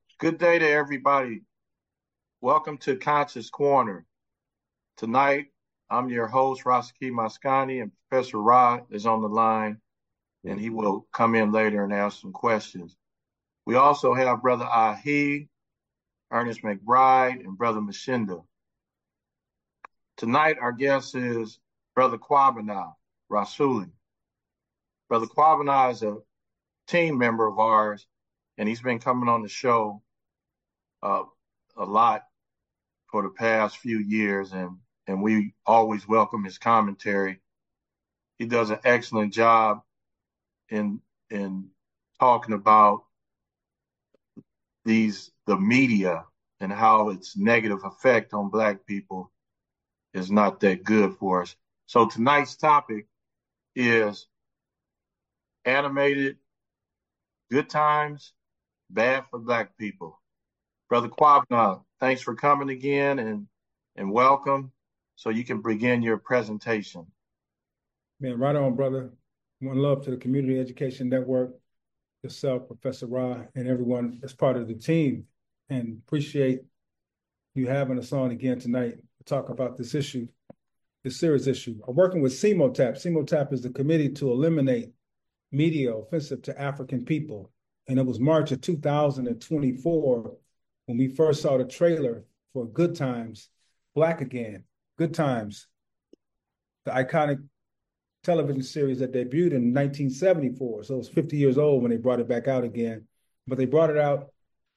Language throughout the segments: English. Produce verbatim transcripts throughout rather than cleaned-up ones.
Good day to everybody. Welcome to Conscious Corner. Tonight, I'm your host, Rasaki Mascani, and Professor Ra is on the line, and he will come in later and ask some questions. We also have Brother Ahi, Ernest McBride, and Brother Mashinda. Tonight, our guest is Brother Kwabena Rasuli. Brother Kwabena is a team member of ours, and he's been coming on the show uh, a lot for the past few years, and and we always welcome his commentary. He does an excellent job in in talking about these the media and how its negative effect on Black people is not that good for us. So tonight's topic is animated good times, bad for Black people. Brother Kwabena, thanks for coming again and and welcome. So you can begin your presentation. Man, right on, brother. One love to the Community Education Network, yourself, Professor Ra, and everyone that's part of the team. And appreciate you having us on again tonight to talk about this issue, this serious issue. I'm working with CEMOTAP. CEMOTAP is the Committee to Eliminate Media Offensive to African People. And it was March of two thousand twenty-four when we first saw the trailer for Good Times, Black Again, Good Times, the iconic television series that debuted in nineteen seventy-four. So it was fifty years old when they brought it back out again. But they brought it out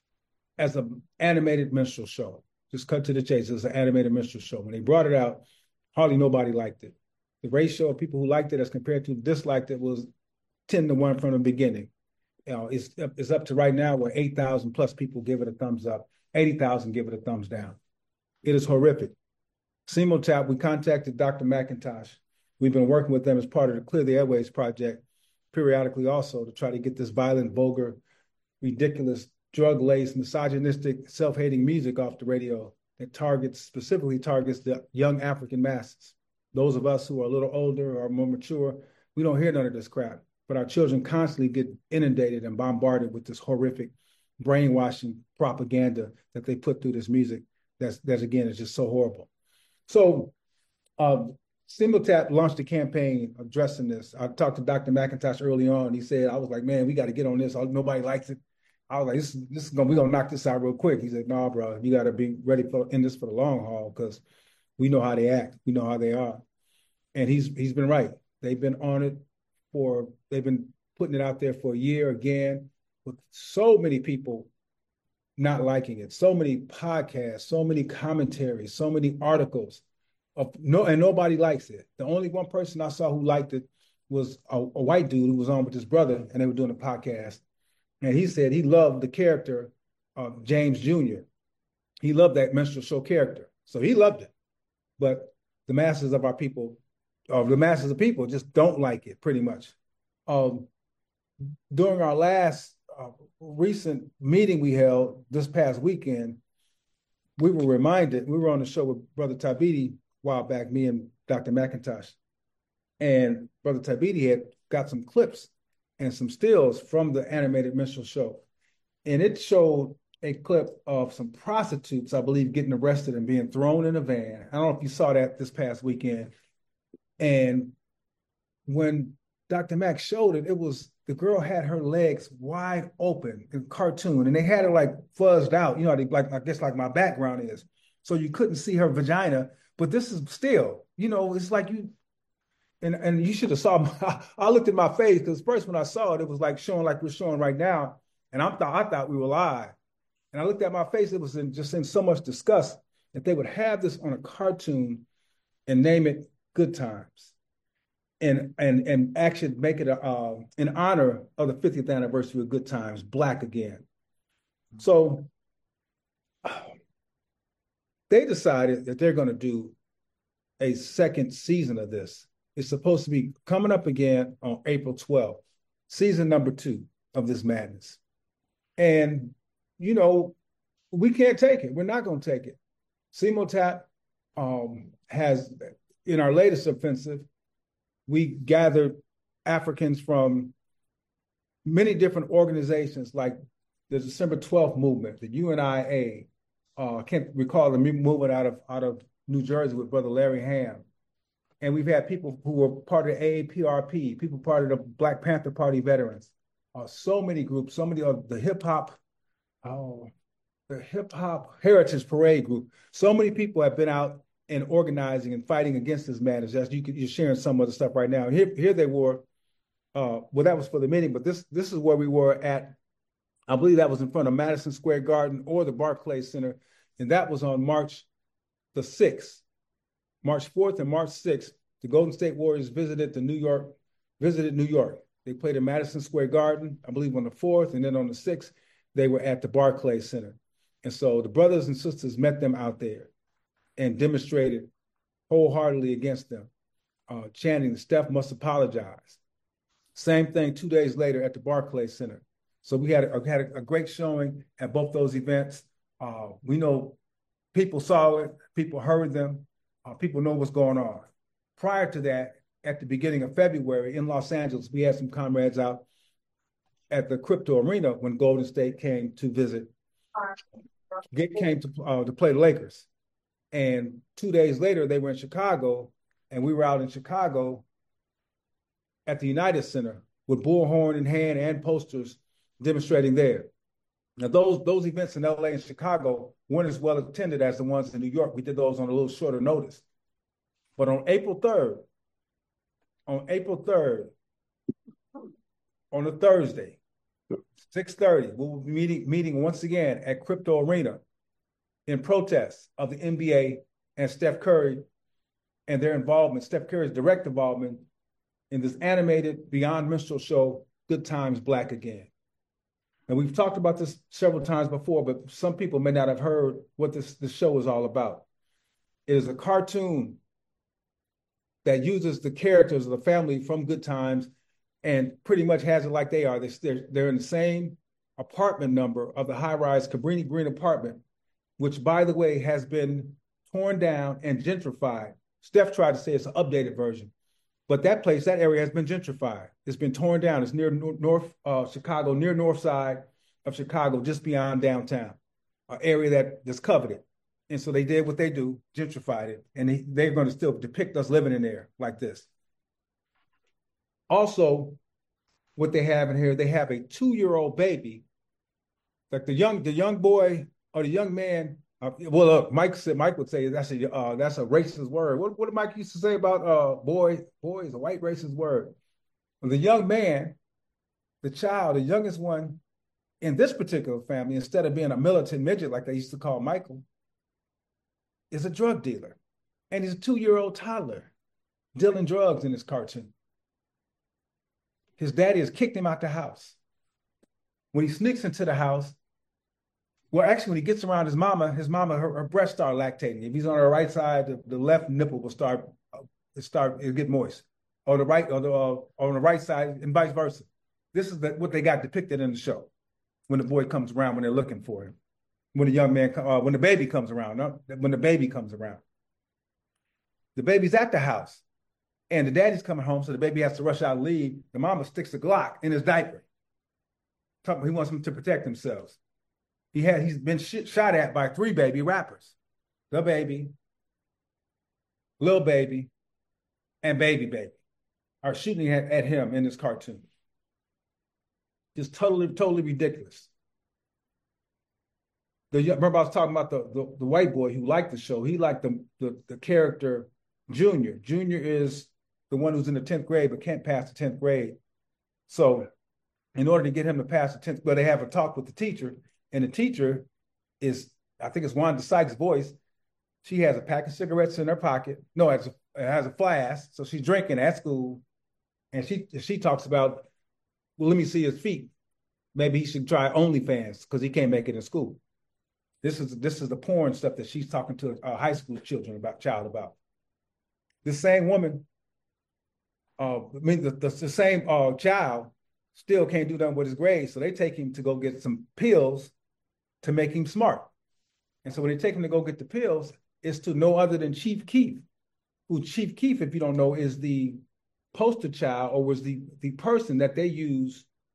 as an animated minstrel show. Just cut to the chase. It was an animated minstrel show. When they brought it out, hardly nobody liked it. The ratio of people who liked it as compared to disliked it was ten to one from the beginning. You know, it's, it's up to right now where eight thousand plus people give it a thumbs up, eighty thousand give it a thumbs down. It is horrific. CEMOTAP, we contacted Doctor McIntosh. We've been working with them as part of the Clear the Airways project, periodically also, to try to get this violent, vulgar, ridiculous, drug-laced, misogynistic, self-hating music off the radio that targets, specifically targets the young African masses. Those of us who are a little older or more mature, we don't hear none of this crap. But our children constantly get inundated and bombarded with this horrific brainwashing propaganda that they put through this music. That's, that's again, is just so horrible. So, uh, CEMOTAP launched a campaign addressing this. I talked to Doctor McIntosh early on. He said, I was like, man, we got to get on this. Nobody likes it. I was like, this, this is gonna, we're gonna knock this out real quick. He said, no, nah, bro, you got to be ready for in this for the long haul because we know how they act. We know how they are. And he's he's been right. They've been on it for, they've been putting it out there for a year again with so many people not liking it. So many podcasts, so many commentaries, so many articles. Of no, and nobody likes it. The only one person I saw who liked it was a, a white dude who was on with his brother, and they were doing a podcast. And he said he loved the character of James Junior He loved that minstrel show character, so he loved it. But the masses of our people, or the masses of people, just don't like it. Pretty much. Um, during our last uh, recent meeting we held this past weekend, we were reminded. We were on the show with Brother Tabiti while back, me and Doctor McIntosh. And Brother Tabiti had got some clips and some stills from the animated minstrel show. And it showed a clip of some prostitutes, I believe, getting arrested and being thrown in a van. I don't know if you saw that this past weekend. And when Doctor Mack showed it, it was, the girl had her legs wide open in cartoon, and they had her like fuzzed out, you know, they, like I guess like my background is. So you couldn't see her vagina. But this is still, you know, it's like you, and and you should have saw, my, I looked at my face because first when I saw it, it was like showing like we're showing right now. And I thought, I thought we were live. And I looked at my face, it was in, just in so much disgust that they would have this on a cartoon and name it Good Times. And and and actually make it a, uh, in honor of the fiftieth anniversary of Good Times, Black Again. So they decided that they're going to do a second season of this. It's supposed to be coming up again on April twelfth, season number two of this madness. And, you know, we can't take it. We're not going to take it. CEMOTAP um, has, in our latest offensive, we gathered Africans from many different organizations like the December twelfth movement, the U N I A. Uh, I can't recall the movement out of out of New Jersey with Brother Larry Ham. And we've had people who were part of A A P R P, people part of the Black Panther Party veterans. Uh, so many groups, so many of the hip hop, oh, the hip hop heritage parade group. So many people have been out and organizing and fighting against this madness. As you could, you're sharing some of the stuff right now. Here, here they were. Uh, well, that was for the meeting, but this this is where we were at. I believe that was in front of Madison Square Garden or the Barclays Center, and that was on March the sixth. March fourth and March sixth, the Golden State Warriors visited the New York, visited New York. They played at Madison Square Garden, I believe on the fourth, and then on the sixth, they were at the Barclays Center. And so the brothers and sisters met them out there and demonstrated wholeheartedly against them, uh, chanting, Steph must apologize. Same thing two days later at the Barclays Center. So we had a, had a great showing at both those events. Uh, we know people saw it, people heard them, uh, people know what's going on. Prior to that, at the beginning of February in Los Angeles, we had some comrades out at the Crypto Arena when Golden State came to visit, get, came to, uh, to play the Lakers. And two days later, they were in Chicago, and we were out in Chicago at the United Center with bullhorn in hand and posters demonstrating there. Now, those those events in L A and Chicago weren't as well attended as the ones in New York. We did those on a little shorter notice. But on April third, on April third, on a Thursday, six thirty, we'll be meeting, meeting once again at Crypto Arena in protest of the N B A and Steph Curry and their involvement, Steph Curry's direct involvement in this animated Beyond Minstrel show, Good Times Black Again. And we've talked about this several times before, but some people may not have heard what this, this show is all about. It is a cartoon that uses the characters of the family from Good Times and pretty much has it like they are. They're, they're in the same apartment number of the high-rise Cabrini Green apartment, which, by the way, has been torn down and gentrified. Steph tried to say it's an updated version, but that place, that area has been gentrified. It's been torn down. It's near North uh, Chicago, near north side of Chicago, just beyond downtown, an area that is coveted. And so they did what they do, gentrified it, and they, they're going to still depict us living in there like this. Also, what they have in here, they have a two-year-old baby, like the young, the young boy or the young man. Uh, well, look, Mike said, Mike would say that's a uh, that's a racist word. What, what did Mike used to say about uh, boy? Boy is a white racist word. Well, the young man, the child, the youngest one in this particular family, instead of being a militant midget like they used to call Michael, is a drug dealer, and he's a two-year-old toddler dealing drugs in this cartoon. His daddy has kicked him out the house. When he sneaks into the house, well, actually, when he gets around his mama, his mama, her, her breasts start lactating. If he's on her right side, the, the left nipple will start, uh, it start, it'll get moist. Or the right, or the uh, on the right side, and vice versa. This is the, what they got depicted in the show when the boy comes around, when they're looking for him. When the young man, uh, when the baby comes around, no? when the baby comes around. The baby's at the house, and the daddy's coming home, so the baby has to rush out and leave. The mama sticks a Glock in his diaper. He wants him to protect themselves. He had, he's been sh- shot at by three baby rappers. The Baby, Lil Baby, and Baby Baby are shooting at, at him in this cartoon. Just totally, totally ridiculous. The, remember I was talking about the, the, the white boy who liked the show. He liked the, the, the character Junior. Junior is the one who's in the tenth grade but can't pass the tenth grade. So in order to get him to pass the tenth grade, they have a talk with the teacher, and the teacher is, I think it's Wanda Sykes' voice. She has a pack of cigarettes in her pocket. No, it has a, it has a flask. So she's drinking at school. And she she talks about, well, let me see his feet. Maybe he should try OnlyFans because he can't make it in school. This is this is the porn stuff that she's talking to uh, high school children about, child about. This same woman, uh, I mean, the, the, the same uh, child still can't do nothing with his grades. So they take him to go get some pills to make him smart. And so when they take him to go get the pills, it's to no other than Chief Keef, who Chief Keef, if you don't know, is the poster child or was the, the person that they use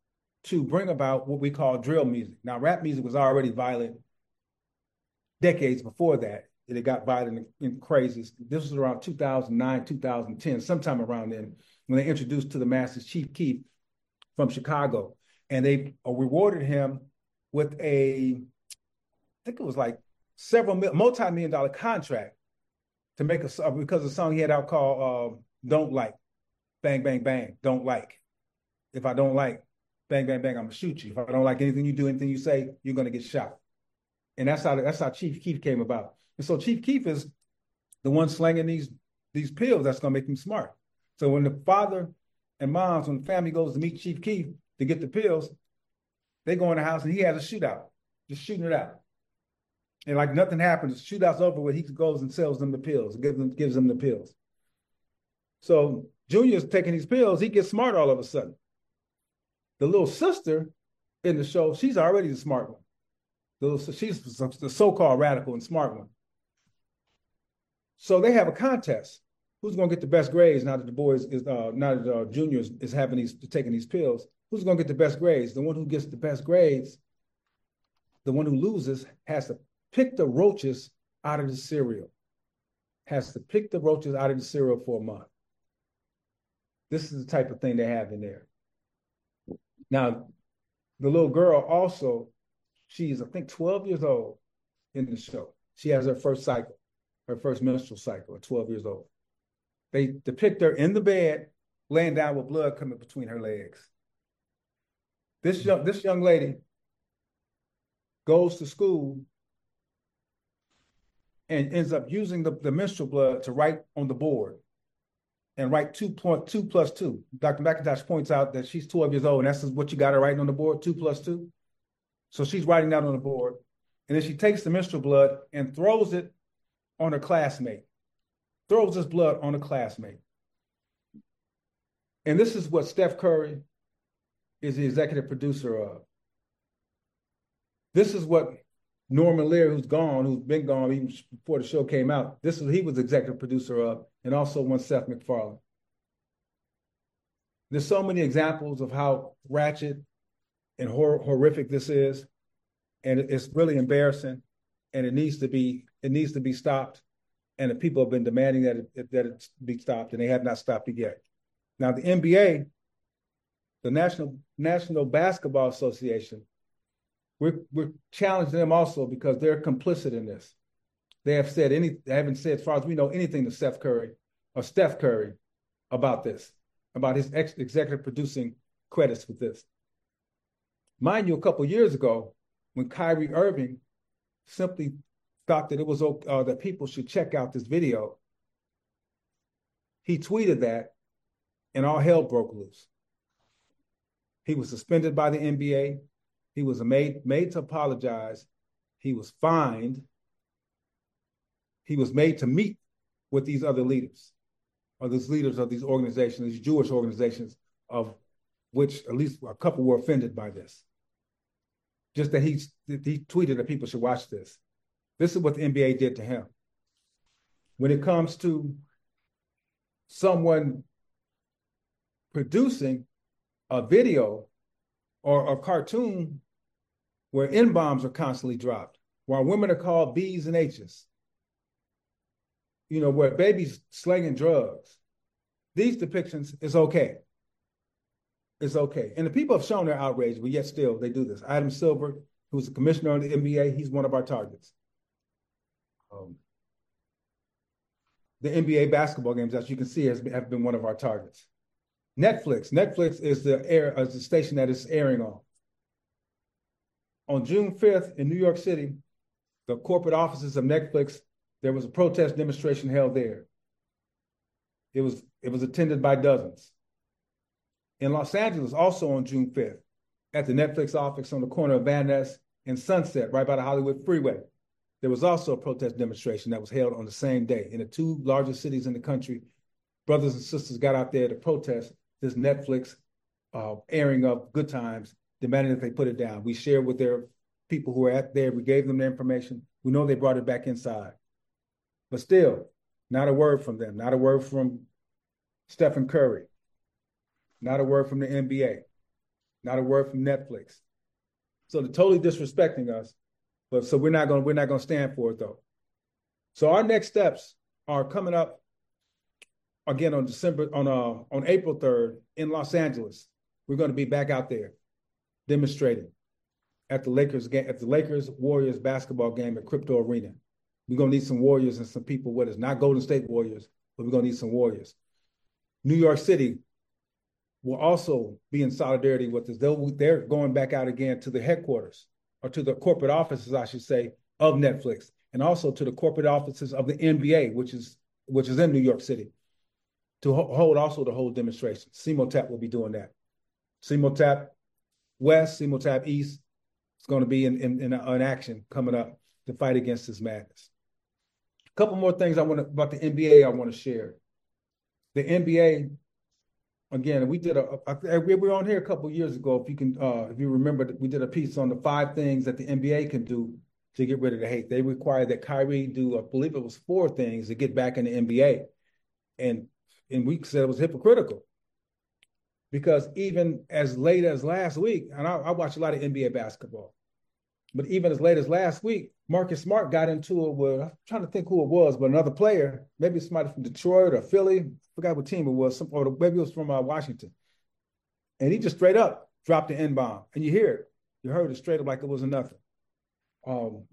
to bring about what we call drill music. Now, rap music was already violent decades before that. It got violent and crazy. This was around two thousand nine, two thousand ten, sometime around then, when they introduced to the masses Chief Keef from Chicago. And they rewarded him with a, I think it was like several multi-million dollar contract to make a, because of the song he had out called uh, Don't Like, Bang, Bang, Bang, Don't Like. If I don't like, bang, bang, bang, I'm gonna shoot you. If I don't like anything you do, anything you say, you're gonna get shot. And that's how that's how Chief Keef came about. And so Chief Keef is the one slanging these these pills that's gonna make him smart. So when the father and moms, when the family goes to meet Chief Keef to get the pills, they go in the house and he has a shootout, just shooting it out. And like nothing happens, the shootout's over where he goes and sells them the pills, gives them, gives them the pills. So Junior's taking these pills, he gets smart all of a sudden. The little sister in the show, she's already the smart one. The little, she's the so-called radical and smart one. So they have a contest. Who's going to get the best grades now that the boys is uh, now that uh, Junior is, is having these taking these pills? Who's going to get the best grades? The one who gets the best grades, the one who loses, has to pick the roaches out of the cereal. Has to pick the roaches out of the cereal for a month. This is the type of thing they have in there. Now, the little girl also, she's, I think, twelve years old in the show. She has her first cycle, her first menstrual cycle at twelve years old. They depict her in the bed, laying down with blood coming between her legs. This young, this young lady goes to school and ends up using the, the menstrual blood to write on the board and write two point two plus two. Doctor McIntosh points out that she's twelve years old, and that's what you got her writing on the board, two plus two. So she's writing that on the board, and then she takes the menstrual blood and throws it on her classmate, throws this blood on a classmate. And this is what Steph Curry is the executive producer of. This is what Norman Lear, who's gone, who's been gone even before the show came out, this is he was executive producer of, and also one Seth MacFarlane. There's so many examples of how ratchet and hor- horrific this is, and it's really embarrassing, and it needs to be it needs to be stopped. And the people have been demanding that it, that it be stopped, and they have not stopped it yet. Now, the N B A, the National National Basketball Association, we're we're challenging them also because they're complicit in this. They have said any, they haven't said, as far as we know, anything to Steph Curry or Steph Curry about this, about his ex- executive producing credits with this. Mind you, a couple years ago, when Kyrie Irving simply thought that it was uh, that people should check out this video, he tweeted that, and all hell broke loose. He was suspended by the N B A. He was made made to apologize. He was fined. He was made to meet with these other leaders, or these leaders of these organizations, these Jewish organizations, of which at least a couple were offended by this. Just that he he tweeted that people should watch this. This is what the N B A did to him. When it comes to someone producing a video or a cartoon where N-bombs are constantly dropped, while women are called B's and H's, you know, where babies slinging drugs, these depictions is okay. It's okay. And the people have shown their outrage, but yet still they do this. Adam Silver, who's the commissioner of the N B A, he's one of our targets. Um, the N B A basketball games, as you can see, has been, have been one of our targets. Netflix. Netflix is the air, is the station that it's airing on. On June fifth in New York City, the corporate offices of Netflix, there was a protest demonstration held there. It was, it was attended by dozens. In Los Angeles, also on June fifth, at the Netflix office on the corner of Van Ness and Sunset, right by the Hollywood Freeway, there was also a protest demonstration that was held on the same day. In the two largest cities in the country, brothers and sisters got out there to protest this Netflix uh, airing of Good Times, demanding that they put it down. We shared with their people who were at there. We gave them the information. We know they brought it back inside. But still, not a word from them, not a word from Stephen Curry, not a word from the N B A. Not a word from Netflix. So they're totally disrespecting us. But so we're not gonna we're not gonna stand for it though. So our next steps are coming up again on December on uh on April third in Los Angeles. We're going to be back out there demonstrating at the Lakers game at the Lakers Warriors basketball game at Crypto Arena. We're gonna need some Warriors and some people with us, not Golden State Warriors, but we're gonna need some Warriors. New York City will also be in solidarity with us. They'll, they're going back out again to the headquarters, or to the corporate offices, I should say, of Netflix, and also to the corporate offices of the N B A, which is which is in New York City, to ho- hold also the whole demonstration. CMOTAP will be doing that. CMOTAP West, CMOTAP East is going to be in, in, in, in action coming up to fight against this madness. A couple more things I want to, about the N B A I want to share. The N B A, again, we did a, a we were on here a couple of years ago. If you can, uh, if you remember, we did a piece on the five things that the N B A can do to get rid of the hate. They required that Kyrie do, I believe it was four things to get back in the N B A, and and we said it was hypocritical because even as late as last week, and I, I watch a lot of N B A basketball, but even as late as last week, Marcus Smart got into it with, I'm trying to think who it was, but another player, maybe somebody from Detroit or Philly, I forgot what team it was, some, or maybe it was from uh, Washington. And he just straight up dropped the N-bomb. And you hear it. You heard it straight up like it wasn't nothing. Um,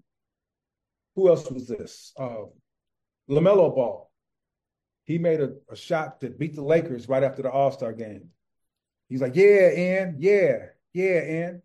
who else was this? Uh, LaMelo Ball. He made a, a shot that beat the Lakers right after the All-Star game. He's like, yeah, N, yeah, yeah, N.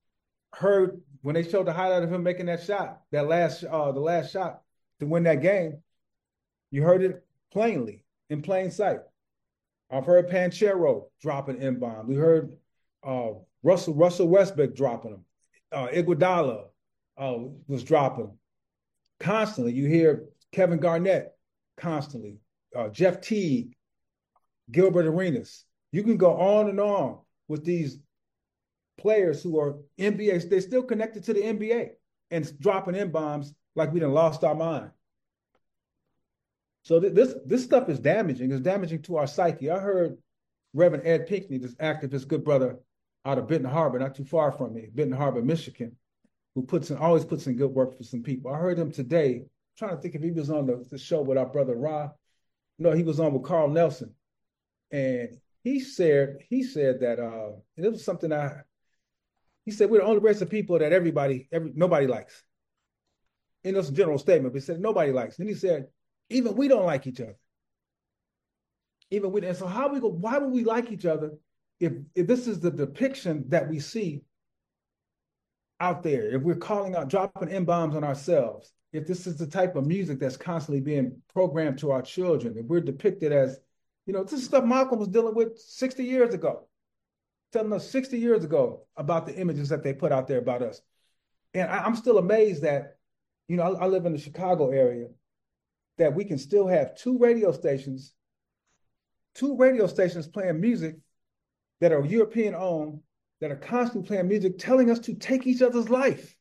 Heard when they showed the highlight of him making that shot, that last, uh, the last shot to win that game, you heard it plainly, in plain sight. I've heard Panchero dropping N-bomb. We heard uh, Russell Russell Westbrook dropping them. Uh, Iguodala uh, was dropping them. Constantly, you hear Kevin Garnett constantly, uh, Jeff Teague, Gilbert Arenas. You can go on and on with these players who are N B A, they're still connected to the N B A and dropping N-bombs like we done lost our mind. So th- this this stuff is damaging. It's damaging to our psyche. I heard Reverend Ed Pinckney, this activist, good brother out of Benton Harbor, not too far from me, Benton Harbor, Michigan, who puts in, always puts in good work for some people. I heard him today, I'm trying to think if he was on the, the show with our brother Ra. No, he was on with Carl Nelson. And he said, he said that, uh, and it was something I, he said, we're the only race of people that everybody, every nobody likes. And it's a general statement, but he said, nobody likes. And he said, even we don't like each other. Even we, and so how we go, why would we like each other if, if this is the depiction that we see out there, if we're calling out, dropping N-bombs on ourselves, if this is the type of music that's constantly being programmed to our children, if we're depicted as, you know, this is stuff Malcolm was dealing with sixty years ago, telling us sixty years ago about the images that they put out there about us. And I, I'm still amazed that, you know, I, I live in the Chicago area, that we can still have two radio stations, two radio stations playing music that are European owned, that are constantly playing music, telling us to take each other's life.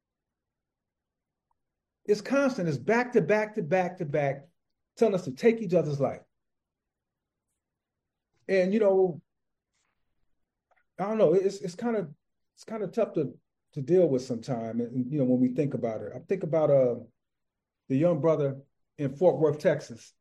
It's constant. It's back to back to back to back, telling us to take each other's life. And, you know, I don't know, it's it's kind of it's kind of tough to to deal with sometimes. And, you know, when we think about it, I think about uh the young brother in Fort Worth, Texas,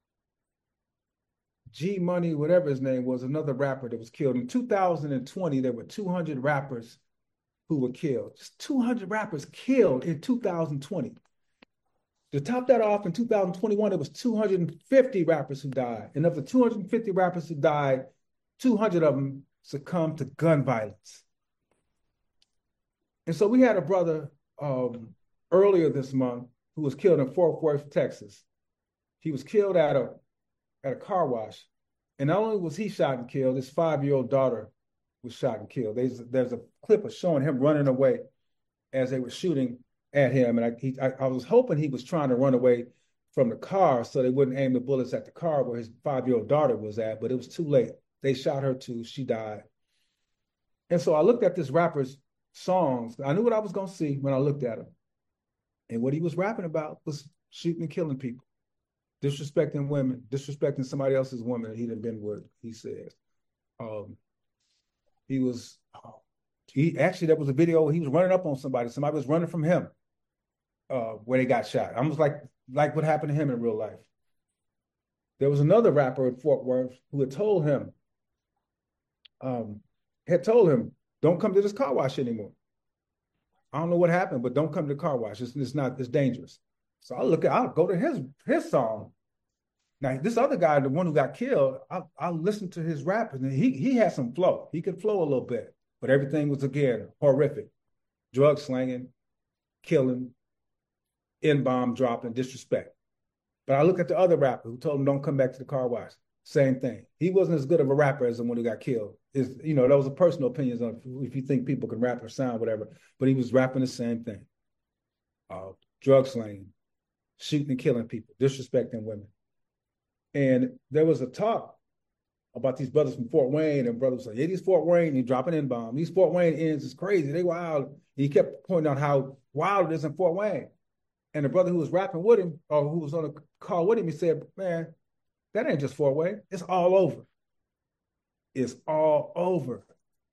G Money, whatever his name was, another rapper that was killed. In two thousand twenty, there were two hundred rappers who were killed. Just two hundred rappers killed in two thousand twenty. To top that off, in two thousand twenty-one, it was two hundred fifty rappers who died. And of the two hundred fifty rappers who died, two hundred of them succumbed to gun violence. And so we had a brother um, earlier this month who was killed in Fort Worth, Texas. He was killed at a at a car wash. And not only was he shot and killed, his five-year-old daughter was shot and killed. There's, there's a clip of showing him running away as they were shooting at him. And I, he, I, I was hoping he was trying to run away from the car so they wouldn't aim the bullets at the car where his five-year-old daughter was at, but it was too late. They shot her too. She died. And so I looked at this rapper's songs. I knew what I was going to see when I looked at him. And what he was rapping about was shooting and killing people, disrespecting women, disrespecting somebody else's woman that he done been with, he says. Um, He was, he actually, there was a video where he was running up on somebody. Somebody was running from him uh, where they got shot. Almost like, like what happened to him in real life. There was another rapper in Fort Worth who had told him, um, had told him, don't come to this car wash anymore. I don't know what happened, but don't come to the car wash. It's, it's not, it's dangerous. So I look at, I'll go to his his song. Now, this other guy, the one who got killed, I I listened to his rap, and he he had some flow. He could flow a little bit, but everything was, again, horrific. Drug slinging, killing, N-bomb dropping, disrespect. But I look at the other rapper who told him don't come back to the car wash. Same thing. He wasn't as good of a rapper as the one who got killed. Is you know, those are personal opinions on if you think people can rap or sound, whatever. But he was rapping the same thing. Uh, drug slinging, shooting and killing people, disrespecting women. And there was a talk about these brothers from Fort Wayne, and brothers like, yeah, these Fort Wayne, he's dropping N-bomb. These Fort Wayne ends is crazy. They wild. And he kept pointing out how wild it is in Fort Wayne. And the brother who was rapping with him, or who was on the call with him, he said, man, that ain't just Fort Wayne. It's all over. It's all over.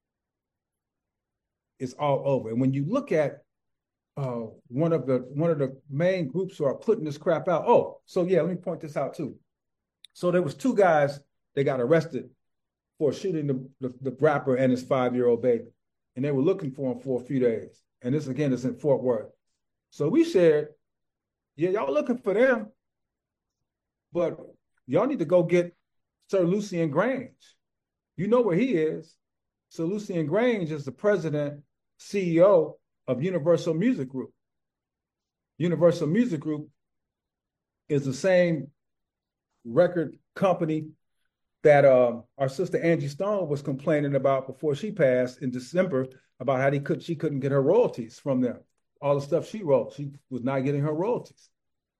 It's all over. And when you look at uh, one of the one of the main groups who are putting this crap out, oh, so yeah, let me point this out too. So there was two guys that got arrested for shooting the, the, the rapper and his five-year-old baby. And they were looking for him for a few days. And this, again, is in Fort Worth. So we shared, yeah, y'all looking for them, but y'all need to go get Sir Lucian Grange. You know where he is. Sir Lucian Grange is the president, C E O of Universal Music Group. Universal Music Group is the same record company that uh, our sister Angie Stone was complaining about before she passed in December about how they could, she couldn't get her royalties from them. All the stuff she wrote, she was not getting her royalties.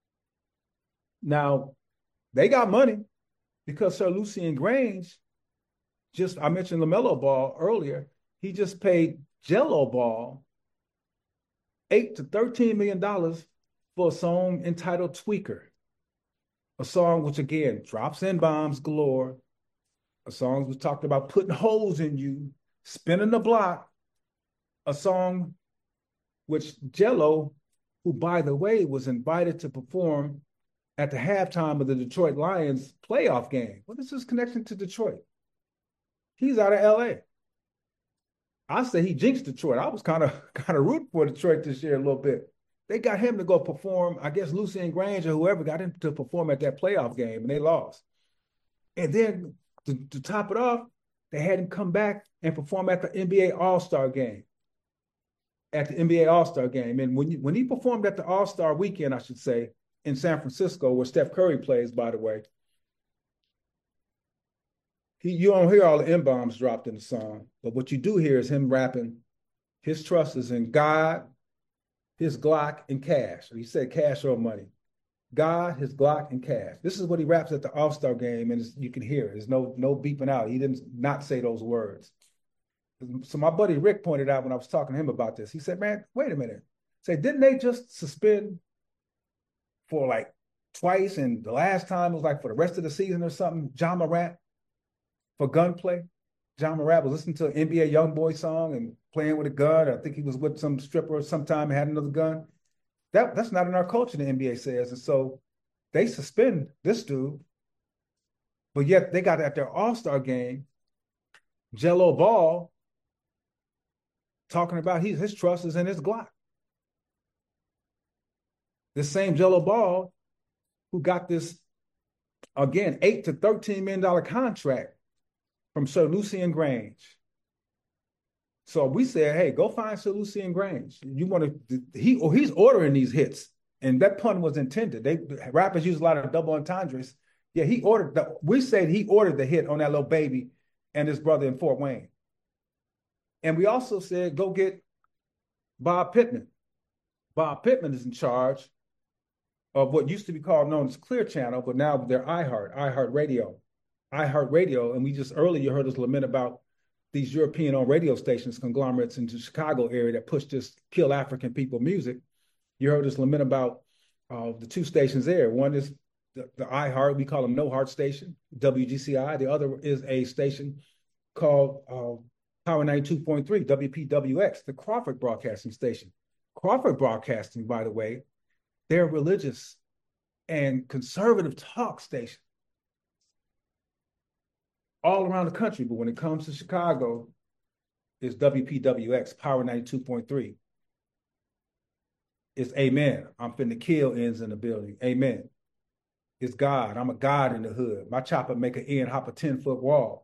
Now, they got money because Sir Lucian Grange, just, I mentioned LaMelo Ball earlier, he just paid Jello Ball eight to thirteen million dollars for a song entitled Tweaker. A song which, again, drops N-bombs galore. A song which talked about putting holes in you, spinning the block. A song which Jello, who, by the way, was invited to perform at the halftime of the Detroit Lions playoff game. What is his connection to Detroit? He's out of L A. I say he jinxed Detroit. I was kind of kind of rooting for Detroit this year a little bit. They got him to go perform, I guess Lucian Grange or whoever got him to perform at that playoff game, and they lost. And then to, to top it off, they had him come back and perform at the N B A All-Star game. At the N B A All-Star game. And when, you, when he performed at the All-Star weekend, I should say, in San Francisco, where Steph Curry plays, by the way, he, you don't hear all the N-bombs dropped in the song, but what you do hear is him rapping, his trust is in God, his Glock, and cash. He said cash or money. God, his Glock, and cash. This is what he raps at the All-Star game, and you can hear it. There's no, no beeping out. He didn't not say those words. So my buddy Rick pointed out when I was talking to him about this, he said, man, wait a minute. Say, didn't they just suspend for like twice, and the last time was like for the rest of the season or something, Ja Morant for gunplay? Ja Morant was listening to an N B A YoungBoy song and playing with a gun. I think he was with some stripper sometime and had another gun. That, that's not in our culture, the N B A says. And so they suspend this dude, but yet they got at their All-Star game, Jello Ball talking about his, his trust is in his Glock. This same Jello Ball who got this, again, eight to thirteen million dollars contract from Sir Lucian Grange. So we said, hey, go find Sir Lucian Grange. You want to, he, or he's ordering these hits. And that pun was intended. They rappers use a lot of double entendres. Yeah, he ordered, the, we said he ordered the hit on that little baby and his brother in Fort Wayne. And we also said, go get Bob Pittman. Bob Pittman is in charge of what used to be called known as Clear Channel, but now they're iHeart, iHeart Radio. iHeart Radio, and we just earlier heard us lament about these European-owned radio stations, conglomerates in the Chicago area that push this kill African people music. You heard us lament about uh, the two stations there. One is the, the iHeart, we call them No Heart Station, W G C I. The other is a station called uh, Power ninety-two point three, W P W X, the Crawford Broadcasting Station. Crawford Broadcasting, by the way, they're a religious and conservative talk station all around the country. But when it comes to Chicago, it's W P W X, Power ninety-two point three. It's amen. I'm finna kill ends in the building. Amen. It's God. I'm a God in the hood. My chopper make an end hop a ten-foot wall.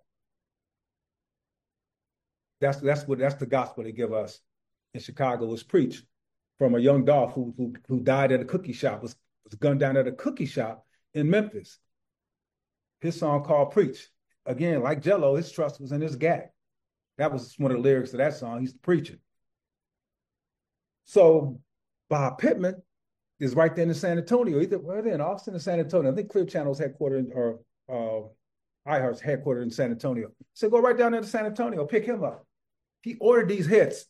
That's that's what that's the gospel they give us in Chicago. Was preached from a young dog who who who died at a cookie shop, was, was gunned down at a cookie shop in Memphis. His song called Preach. Again, like Jello, his trust was in his gap. That was one of the lyrics of that song. He's the preacher. So Bob Pittman is right there in San Antonio. Either well, they're in Austin or San Antonio. I think Clear Channel's headquartered or uh, iHeart's headquartered in San Antonio. So go right down there to San Antonio, pick him up. He ordered these hits.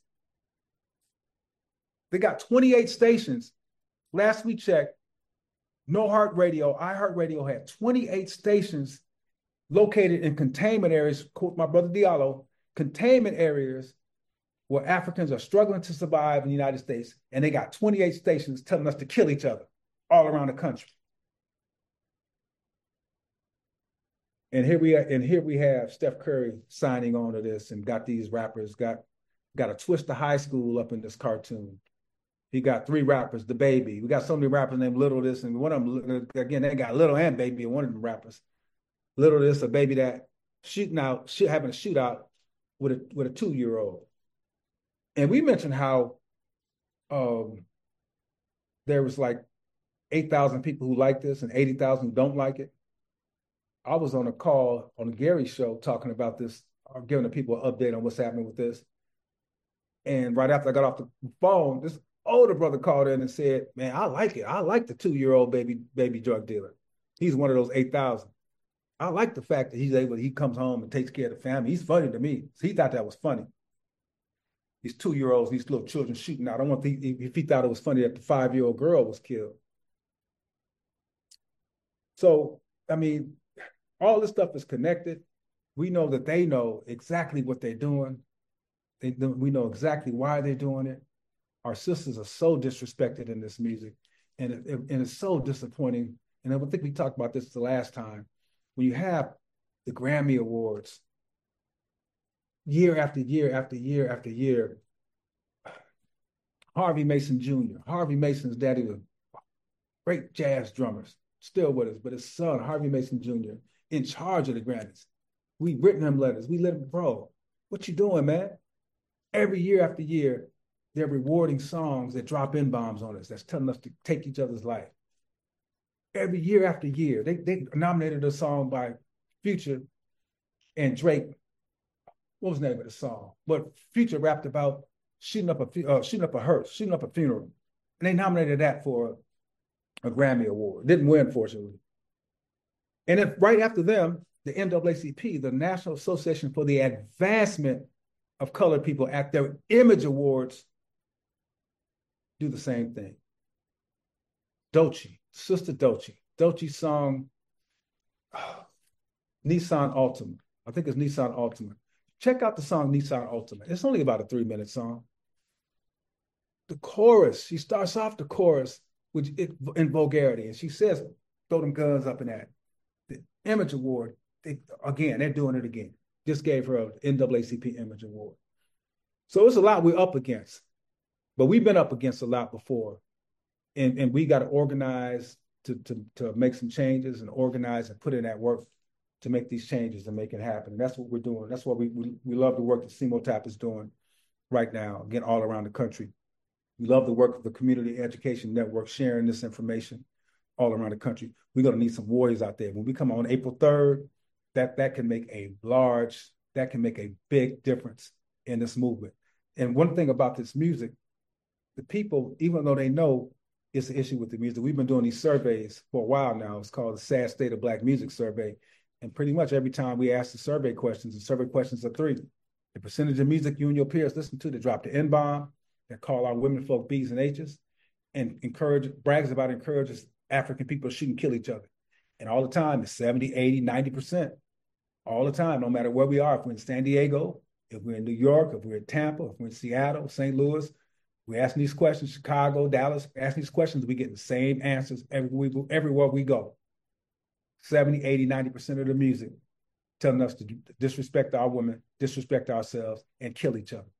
They got twenty-eight stations. Last we checked, No Heart Radio, iHeartRadio had twenty-eight stations located in containment areas, quote my brother Diallo, containment areas where Africans are struggling to survive in the United States, and they got twenty-eight stations telling us to kill each other all around the country. And here we are, and here we have Steph Curry signing on to this and got these rappers, got, got a twist of high school up in this cartoon. He got three rappers, the baby. We got so many rappers named Little this, and one of them, again, they got Little and Baby, and one of them rappers. Little this, a baby that shooting out, shoot, having a shootout with a with a two-year-old. And we mentioned how um, there was like eight thousand people who like this and eighty thousand who don't like it. I was on a call on the Gary show talking about this, or giving the people an update on what's happening with this. And right after I got off the phone, this older brother called in and said, man, I like it. I like the two-year-old baby baby drug dealer. He's one of those eight thousand. I like the fact that he's able, he comes home and takes care of the family. He's funny to me. So he thought that was funny. These two-year-olds, these little children shooting out. I don't want the, if he thought it was funny that the five-year-old girl was killed. So, I mean, all this stuff is connected. We know that they know exactly what they're doing. They, we know exactly why they're doing it. Our sisters are so disrespected in this music, and, it, and it's so disappointing. And I think we talked about this the last time. When you have the Grammy Awards, year after year after year after year, Harvey Mason Junior Harvey Mason's daddy was great jazz drummers, still with us, but his son, Harvey Mason Junior, in charge of the Grammys. We written him letters. We let him, bro, what you doing, man? Every year after year, they're rewarding songs that drop N-bombs on us, that's telling us to take each other's life. Every year after year, they, they nominated a song by Future and Drake. What was the name of the song? But Future rapped about shooting up a uh, shooting up a hearse, shooting up a funeral, and they nominated that for a Grammy Award. Didn't win, fortunately. And if right after them, the N double A C P, the National Association for the Advancement of Colored People, at their Image Awards, do the same thing. Doechii. Sister Doechii. Doechii's song, oh, Nissan Altima. I think it's Nissan Altima. Check out the song Nissan Altima. It's only about a three-minute song. The chorus, she starts off the chorus with it, in vulgarity, and she says, throw them guns up in that. The Image Award, they, again, they're doing it again. Just gave her an N double A C P Image Award. So it's a lot we're up against, but we've been up against a lot before. And, and we got to organize to, to, to make some changes and organize and put in that work to make these changes and make it happen. And that's what we're doing. That's why we, we, we love the work that CMOTAP is doing right now, again, all around the country. We love the work of the Community Education Network, sharing this information all around the country. We're going to need some warriors out there. When we come on April third, that, that can make a large, that can make a big difference in this movement. And one thing about this music, the people, even though they know it's an issue with the music. We've been doing these surveys for a while now. It's called the Sad State of Black Music Survey. And pretty much every time we ask the survey questions, the survey questions are three. The percentage of music you and your peers listen to that drop the N-bomb, that call out women folk B's and H's, and encourage, brags about encourages African people to shoot and kill each other. And all the time, it's seventy, eighty, ninety percent. All the time, no matter where we are. If we're in San Diego, If we're in New York, if we're in Tampa, if we're in Seattle, Saint Louis, we ask these questions, Chicago, Dallas, ask these questions, we get the same answers every, everywhere we go. seventy, eighty, ninety percent of the music telling us to disrespect our women, disrespect ourselves, and kill each other.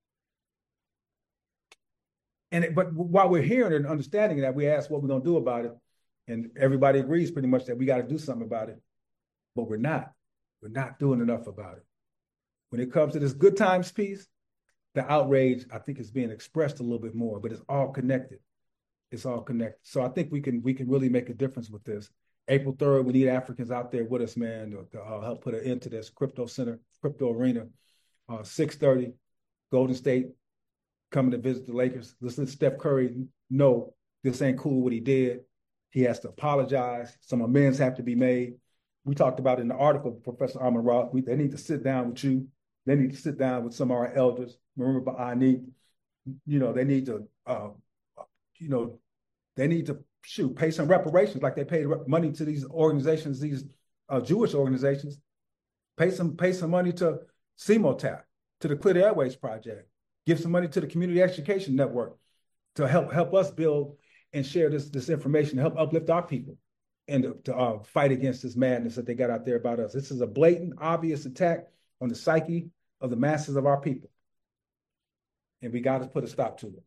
And it, but while we're hearing and understanding that, we ask what we're going to do about it. And everybody agrees pretty much that we got to do something about it. But we're not. We're not doing enough about it. When it comes to this good times piece, the outrage, I think, is being expressed a little bit more, but it's all connected. It's all connected. So I think we can we can really make a difference with this. April third, we need Africans out there with us, man, to, to uh, help put an end to this crypto center, crypto arena. Uh, six thirty, Golden State coming to visit the Lakers. Let's let Steph Curry know this ain't cool what he did. He has to apologize. Some amends have to be made. We talked about in the article, Professor Amon Ra, we, they need to sit down with you. They need to sit down with some of our elders. Remember, Ani, you know, they need to, uh, you know, they need to shoot, pay some reparations like they paid money to these organizations, these uh, Jewish organizations. Pay some, pay some money to CEMOTAP, to the Clear the Airways Project. Give some money to the Community Education Network to help help us build and share this, this information, to help uplift our people and to, to uh, fight against this madness that they got out there about us. This is a blatant, obvious attack on the psyche of the masses of our people. And we got to put a stop to it.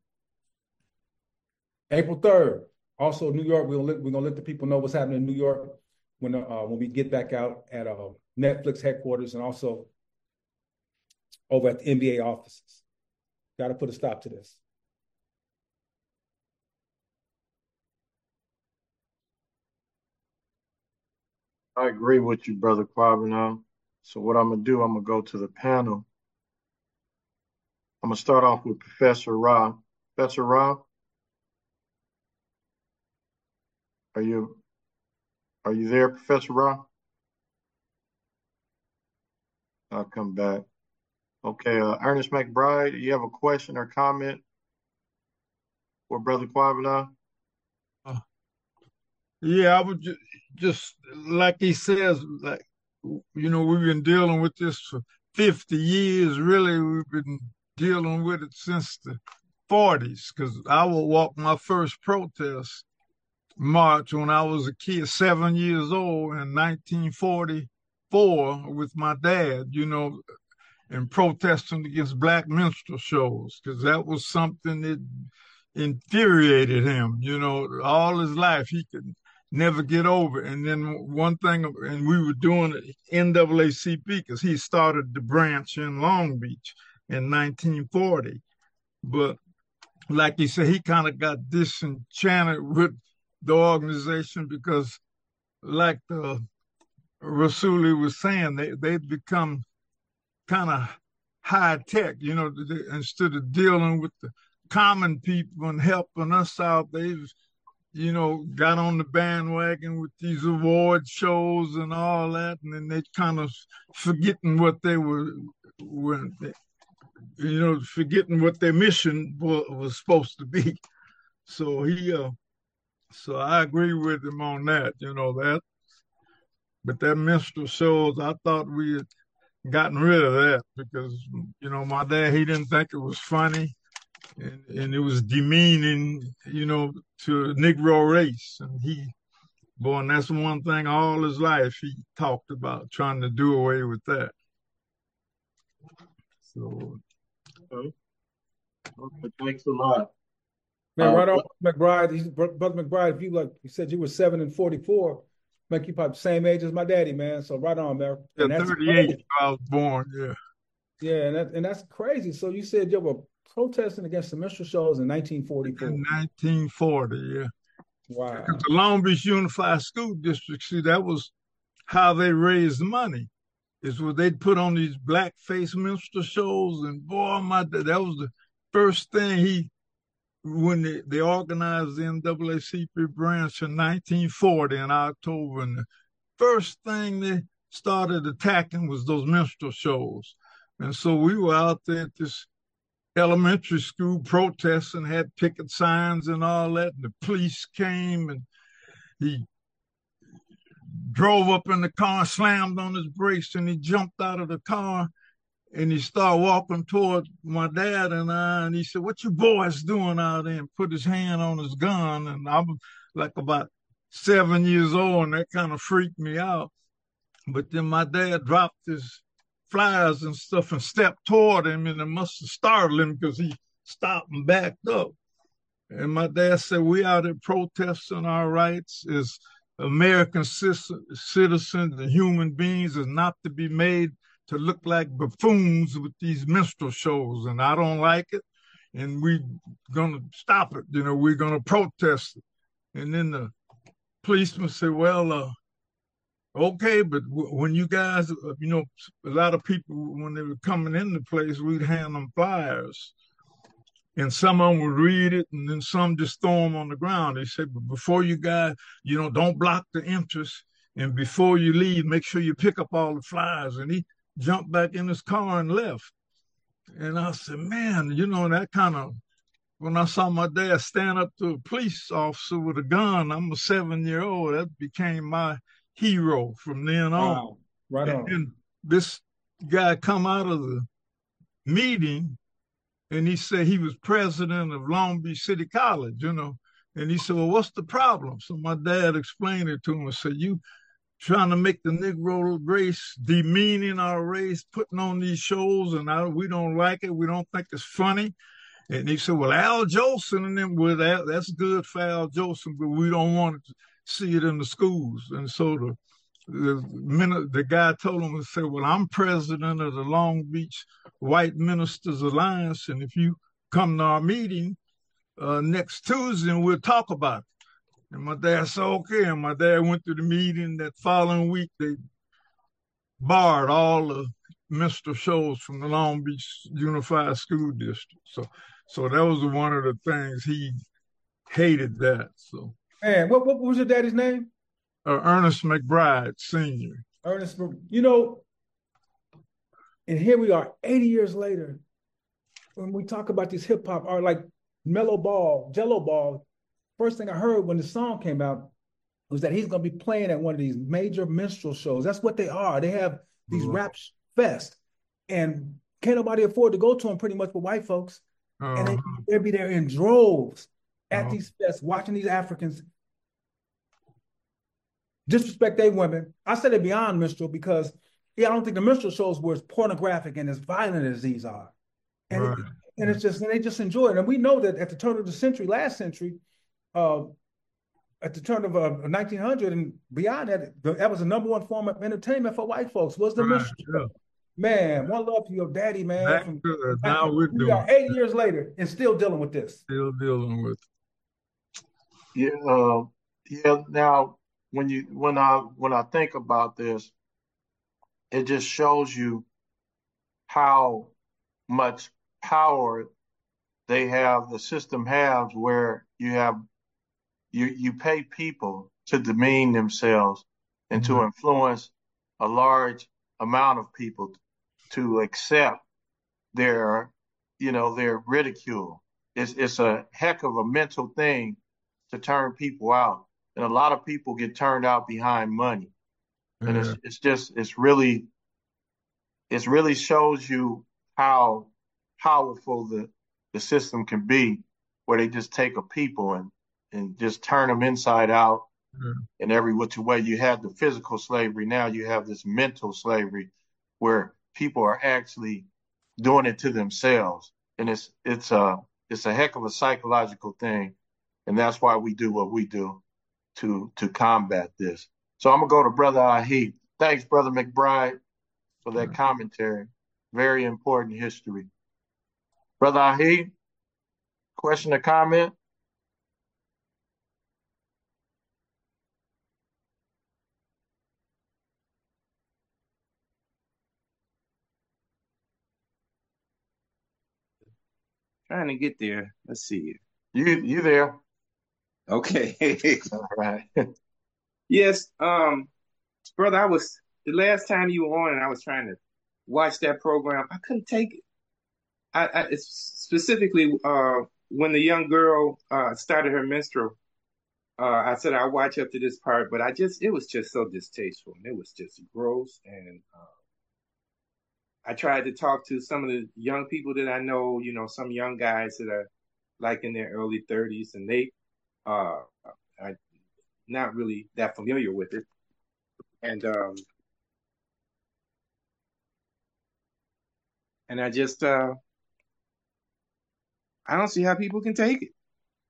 April third, also New York, we're gonna let, we're gonna let the people know what's happening in New York when, uh, when we get back out at uh, Netflix headquarters and also over at the N B A offices. Got to put a stop to this. I agree with you, Brother Quabbin. So what I'm going to do, I'm going to go to the panel. I'm going to start off with Professor Ra. Professor Ra, are you, are you there, Professor Ra? I'll come back. Okay, uh, Ernest McBride, you have a question or comment for Brother Quabbin? Uh, yeah, I would ju- just, like he says, like, you know, we've been dealing with this for fifty years. Really, we've been dealing with it since the forties, because I would walk my first protest march when I was a kid, seven years old in nineteen forty-four with my dad, you know, and protesting against black minstrel shows, because that was something that infuriated him, you know, all his life. He could never get over it. And then one thing, and we were doing N double A C P because he started the branch in Long Beach in nineteen forty. But like he said, he kind of got disenchanted with the organization because, like the Rasuli was saying, they, they've become kind of high tech, you know, they, instead of dealing with the common people and helping us out, they've, you know, got on the bandwagon with these award shows and all that, and then they kind of forgetting what they were, were you know, forgetting what their mission was, was supposed to be. So he, uh, so I agree with him on that, you know, that. But that minstrel shows, I thought we had gotten rid of that because, you know, my dad, he didn't think it was funny. And, and it was demeaning, you know, to the Negro race. And he, boy, and that's one thing all his life he talked about, trying to do away with that. So, okay. Okay, thanks a lot. Man, right uh, on, McBride. He's, Brother McBride, if you like, you said you were seven and forty-four, make you probably the same age as my daddy, man. So right on, man. Yeah, thirty-eight, I was born, yeah. Yeah, and that, and that's crazy. So you said you were protesting against the minstrel shows in nineteen forty-four. In nineteen forty, yeah. Wow. Because the Long Beach Unified School District, see, that was how they raised money. Is what they'd put on these blackface minstrel shows, and boy, my that was the first thing he when they, they organized the N double A C P branch in nineteen forty in October, and the first thing they started attacking was those minstrel shows. And so we were out there at this elementary school protesting, had picket signs and all that, and the police came, and he drove up in the car, slammed on his brakes, and he jumped out of the car And he started walking toward my dad and I, and he said, "What you boys doing out there?" And put his hand on his gun. And I was like about seven years old, and that kind of freaked me out. But then my dad dropped his flyers and stuff and stepped toward him, and it must have startled him because he stopped and backed up. And my dad said, "We out here protesting our rights as American citizens and human beings is not to be made to look like buffoons with these minstrel shows, and I don't like it, and we're gonna stop it. You know, we're gonna protest it." And then the policeman said, "Well, uh, okay, but w- when you guys, uh, you know, a lot of people when they were coming in the place, we'd hand them flyers." And some of them would read it, and then some just throw them on the ground. They said, "But before you guys, you know, don't block the entrance. And before you leave, make sure you pick up all the flyers." And he jumped back in his car and left. And I said, "Man, you know, that kind of, when I saw my dad stand up to a police officer with a gun, I'm a seven year old, that became my hero from then on." Wow. Right and on. then this guy come out of the meeting, and he said he was president of Long Beach City College, you know. And he said, "Well, what's the problem?" So my dad explained it to him and said, "You trying to make the Negro race, demeaning our race, putting on these shows, and I, we don't like it. We don't think it's funny." And he said, "Well, Al Jolson and them, well, that, that's good for Al Jolson, but we don't want to see it in the schools." And so the the minute the guy told him, he said, "Well, I'm president of the Long Beach White Ministers Alliance, and if you come to our meeting uh, next Tuesday, and we'll talk about it." And my dad said, "Okay." And my dad went to the meeting. That following week, they barred all the minstrel shows from the Long Beach Unified School District. So, so that was one of the things he hated. That so. Man, what, what was your daddy's name? Uh, Ernest McBride Senior Ernest, you know, and here we are eighty years later, when we talk about these hip hop art, like Mellow Ball, Jello Ball, first thing I heard when the song came out was that he's going to be playing at one of these major minstrel shows. That's what they are. They have these uh, rap fest, and can't nobody afford to go to them pretty much for white folks. Uh, and they, they'll be there in droves at uh, these fests, watching these Africans disrespect their women. I said it beyond minstrel because, yeah, I don't think the minstrel shows were as pornographic and as violent as these are. And, right. it, and it's just, and they just enjoy it. And we know that at the turn of the century, last century, uh, at the turn of uh, nineteen hundred and beyond that, the, that was the number one form of entertainment for white folks, was the right. minstrel show. Yeah. Man, one love to your daddy, man. From, uh, now we're we doing are eighty years later and still dealing with this. Still dealing with it. Yeah, uh, yeah. Now, when you when I when I think about this, it just shows you how much power they have, the system has, where you have you you pay people to demean themselves and mm-hmm. to influence a large amount of people to accept their, you know, their ridicule. It's it's a heck of a mental thing to turn people out. And a lot of people get turned out behind money. And yeah. it's it's just it's really it really shows you how powerful the, the system can be, where they just take a people and, and just turn them inside out mm. in every which way. You have the physical slavery. Now you have this mental slavery where people are actually doing it to themselves. And it's it's a it's a heck of a psychological thing. And that's why we do what we do to to combat this. So I'm gonna go to Brother Ahid. Thanks, Brother McBride, for that commentary. Very important history. Brother Ahid, question or comment? Trying to get there. Let's see. You you there? Okay. All right. Yes, um, brother, I was the last time you were on, and I was trying to watch that program. I couldn't take it. I, I it's specifically uh, when the young girl uh, started her menstrual. Uh, I said I'll watch up to this part, but I just it was just so distasteful, and it was just gross, and uh, I tried to talk to some of the young people that I know, you know, some young guys that are like in their early thirties, and they uh are not really that familiar with it. And um and I just uh I don't see how people can take it.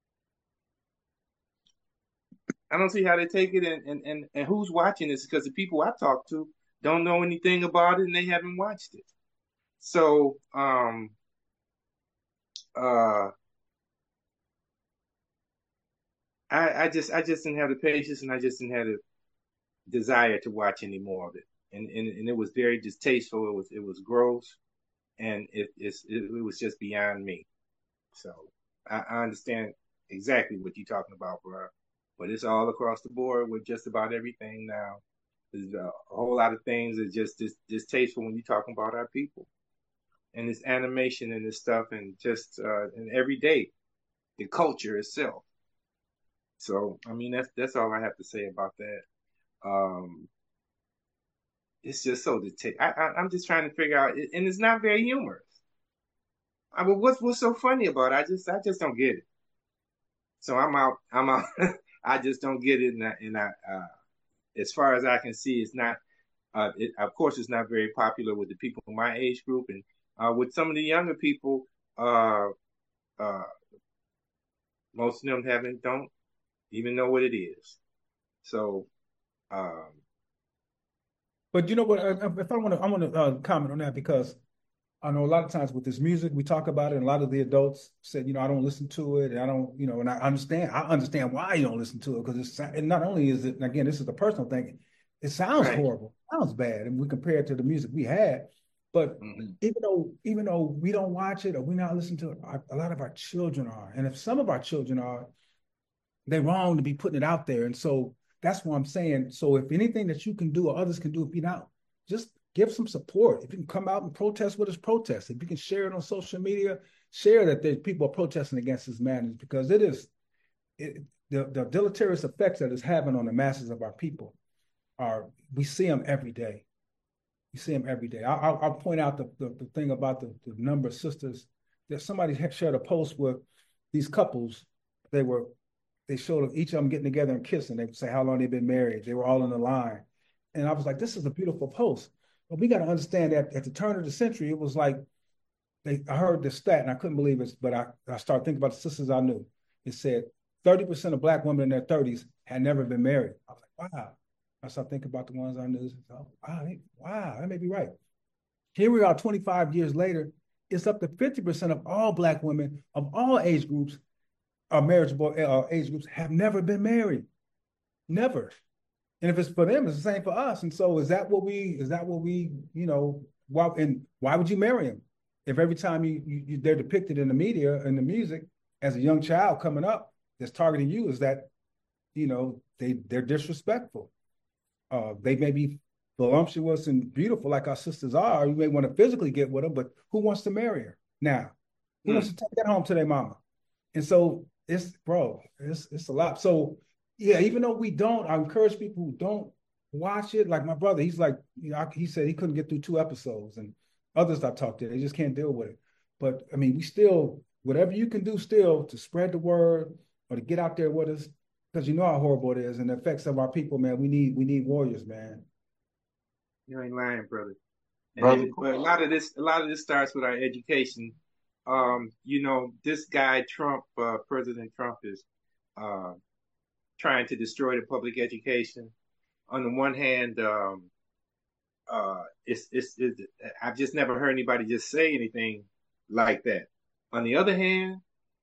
I don't see how they take it, and and and, and who's watching this, because the people I talk to don't know anything about it and they haven't watched it. So um uh I, I just I just didn't have the patience, and I just didn't have the desire to watch any more of it. And and, and it was very distasteful. It was it was gross, and it it's, it, it was just beyond me. So I, I understand exactly what you're talking about, bro. But it's all across the board with just about everything now. There's a whole lot of things that just dis- distasteful when you're talking about our people and this animation and this stuff, and just uh, and every day the culture itself. So I mean that's that's all I have to say about that. Um, it's just so detailed. I, I I'm just trying to figure out, and it's not very humorous. I mean, what's what's so funny about it? I just I just don't get it. So I'm out. I'm out. I just don't get it, and I, and I uh, as far as I can see, it's not. Uh, it, of course, it's not very popular with the people in my age group, and uh, with some of the younger people. Uh, uh, most of them haven't don't even know what it is. So, um, But you know what? If I want to, I want to uh, comment on that because I know a lot of times with this music, we talk about it, and a lot of the adults said, you know, I don't listen to it, and I don't, you know, and I understand, I understand why you don't listen to it because it's, and not only is it, and again, this is the personal thing, it sounds right. horrible, it sounds bad, and we compare it to the music we had, but mm-hmm. even though, even though we don't watch it or we not listen to it, our, a lot of our children are, and if some of our children are, they're wrong to be putting it out there, and so that's what I'm saying. So if anything that you can do or others can do, if you not, just give some support. If you can come out and protest with us, protest. If you can share it on social media, share that there's people are protesting against this madness, because it is it, the, the deleterious effects that it's having on the masses of our people are, we see them every day. We see them every day. I, I'll, I'll point out the, the, the thing about the, the number of sisters that somebody shared a post with these couples. They were, they showed each of them getting together and kissing. They would say how long they've been married. They were all in the line. And I was like, this is a beautiful post. But we got to understand that at the turn of the century, it was like, they, I heard this stat and I couldn't believe it, but I, I started thinking about the sisters I knew. It said thirty percent of Black women in their thirties had never been married. I was like, wow. I started thinking about the ones I knew. Oh, wow, wow, that may be right. Here we are twenty-five years later, it's up to fifty percent of all Black women of all age groups, or marriageable uh, age groups, have never been married. Never. And if it's for them, it's the same for us. And so is that what we, is that what we, you know, why, and why would you marry them? If every time you, you they're depicted in the media and the music as a young child coming up that's targeting you, is that, you know, they, they're disrespectful. Uh, they may be voluptuous and beautiful like our sisters are. You may want to physically get with them, but who wants to marry her now? Who mm. wants to take that home to their mama? And so it's, bro, it's, it's a lot. So yeah, even though we don't, I encourage people who don't watch it. Like my brother, he's like, you know, he said he couldn't get through two episodes, and others I talked to, they just can't deal with it. But I mean, we still, whatever you can do still to spread the word or to get out there with us, because you know how horrible it is and the effects of our people, man. We need, we need warriors, man. You ain't lying, brother. And brother. It, but a lot of this, a lot of this starts with our education. Um, you know, this guy Trump, uh, President Trump, is uh, trying to destroy the public education. On the one hand, um, uh, it's, it's, it's, I've just never heard anybody just say anything like that. On the other hand,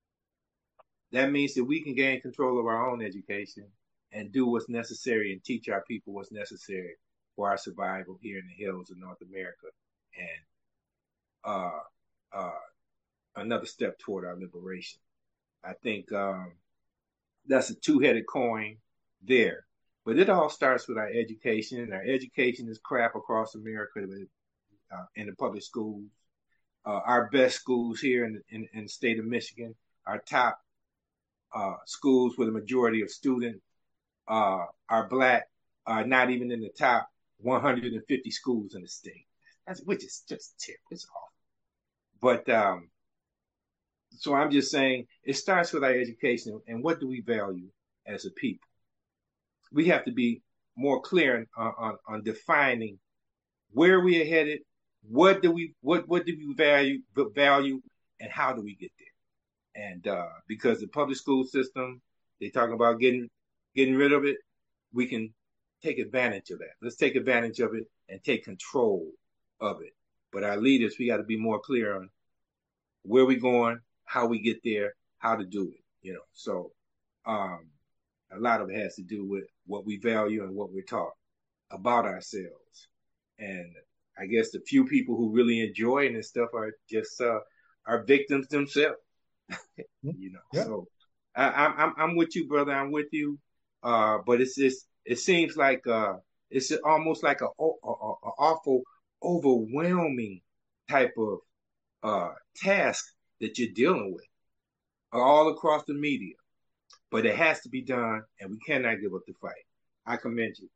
that means that we can gain control of our own education and do what's necessary and teach our people what's necessary for our survival here in the hills of North America. And uh, uh, another step toward our liberation. I think um, that's a two-headed coin there. But it all starts with our education, and our education is crap across America uh, in the public schools. Uh, our best schools here in, in, in the state of Michigan, our top uh, schools with a majority of students uh, are Black, are not even in the top one hundred fifty schools in the state. That's, which is just terrible. It's awful. But um, so I'm just saying it starts with our education and what do we value as a people. We have to be more clear on, on, on defining where we are headed, what do we what what do we value value, and how do we get there? And uh, because the public school system, they talk about getting getting rid of it, we can take advantage of that. Let's take advantage of it and take control of it. But our leaders, we got to be more clear on where we're going, how we get there, how to do it. You know, so um, a lot of it has to do with what we value and what we're taught about ourselves. And I guess the few people who really enjoy this stuff are just uh, are victims themselves. You know, yeah. So I, I'm I'm with you, brother. I'm with you. Uh, but it's just it seems like uh, it's almost like a, a, a, a awful, overwhelming type of uh, task that you're dealing with all across the media. But it has to be done, and we cannot give up the fight. I commend you.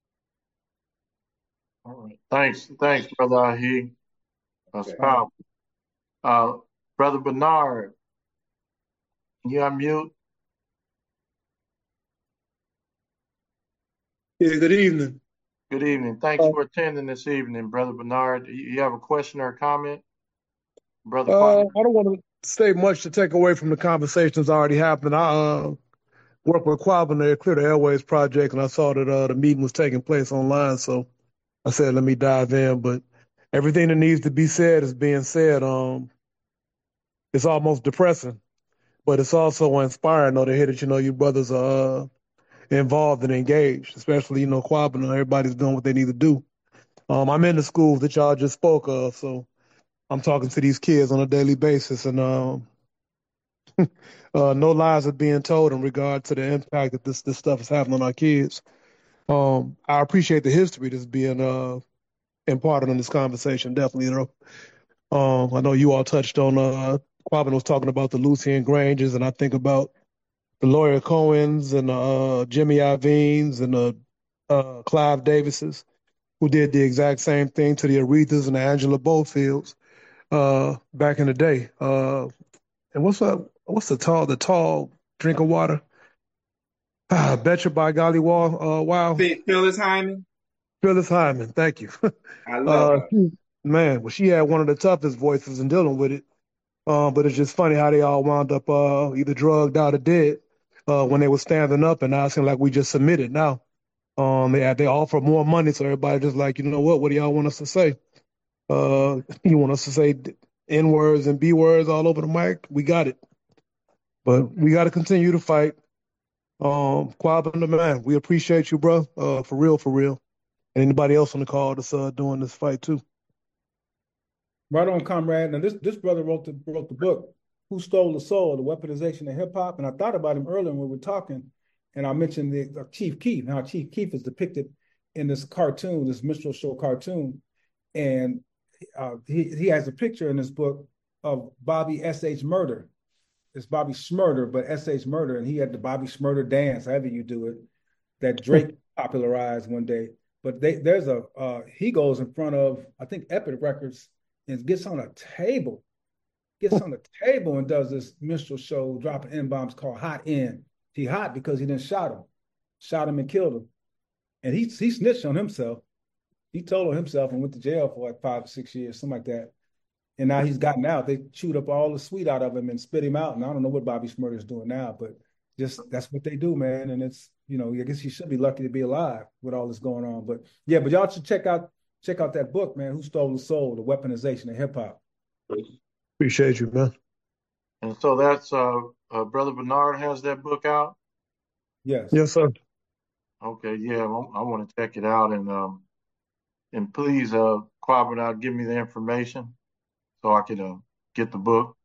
All right. Thanks, thanks, Brother Ahi. That's okay. Powerful. Uh, Brother Bernard, you unmute? Yeah, good evening. Good evening. Thanks uh, for attending this evening, Brother Bernard. You have a question or a comment? Brother uh, I don't want to say much to take away from the conversations already happened. I uh, work with Quabbin, Clear the Airways Project, and I saw that uh, the meeting was taking place online, so I said, let me dive in, but everything that needs to be said is being said. Um, it's almost depressing, but it's also inspiring, though, to hear that, you know, you brothers are uh, involved and engaged, especially, you know, Quabbin, everybody's doing what they need to do. Um, I'm in the schools that y'all just spoke of, so I'm talking to these kids on a daily basis, and um, uh, no lies are being told in regard to the impact that this, this stuff is having on our kids. Um, I appreciate the history that's being uh, imparted in this conversation, definitely, you know. Um, I know you all touched on, uh, Quabbin was talking about the Lucian Granges, and I think about the Lawyer Cohens and uh, Jimmy Ioveens and the uh, Clive Davises, who did the exact same thing to the Arethas and the Angela Bofields uh, back in the day. Uh, and what's up? What's the tall, the tall drink of water? Ah, betcha by golly, wow. Uh, wow. Phyllis Hyman. Phyllis Hyman, thank you. I love uh, her. She, man, well, she had one of the toughest voices in dealing with it. Uh, but it's just funny how they all wound up uh, either drugged out or dead uh, when they were standing up, and now it seems like we just submitted now. Um, they they offer more money, so everybody just like, you know what? What do y'all want us to say? Uh, you want us to say N words and B words all over the mic? We got it, but we got to continue to fight. Um, Quabbin the man, we appreciate you, bro. Uh, for real, for real. And anybody else on the call that's uh, doing this fight too. Right on, comrade. Now this this brother wrote the wrote the book, Who Stole the Soul? The Weaponization of Hip Hop. And I thought about him earlier when we were talking, and I mentioned the uh, Chief Keef. Now Chief Keef is depicted in this cartoon, this minstrel show cartoon, and uh, he he has a picture in this book of Bobby S H Murder. It's Bobby Shmurda, but S H Murder, and he had the Bobby Shmurda dance, however you do it, that Drake popularized one day. But they, there's a uh, he goes in front of, I think, Epic Records, and gets on a table, gets on the table and does this minstrel show, dropping N-bombs called Hot N. He hot because he didn't shot him, shot him and killed him. And he, he snitched on himself. He told on himself and went to jail for like five or six years, something like that. And now he's gotten out. They chewed up all the sweet out of him and spit him out. And I don't know what Bobby Shmurda is doing now, but just that's what they do, man. And it's, you know, I guess he should be lucky to be alive with all this going on. But yeah, but y'all should check out check out that book, man. Who Stole the Soul? The Weaponization of Hip Hop. Appreciate you, man. And so that's uh, uh Brother Bernard has that book out. Yes. Yes, sir. Okay, yeah, I, I want to check it out, and um, and please, uh, Quabbin, out, give me the information so I can uh, get the book.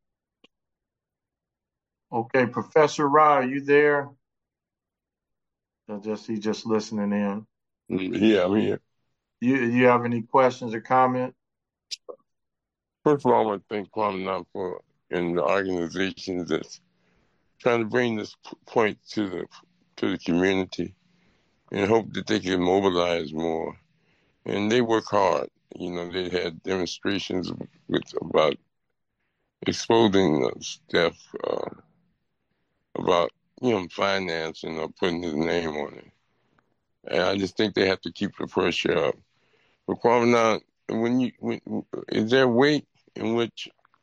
Okay, Professor Ra, are you there? Uh, just he just listening in. Yeah, I'm here. You you have any questions or comment? First of all, I want to thank Kwame for and the organizations that's trying to bring this point to the to the community, and hope that they can mobilize more. And they work hard. You know, they had demonstrations with about exposing uh, Steph uh, about, you know, financing or putting his name on it. And I just think they have to keep the pressure up. But Kwame, now, when you, when, is there a way in which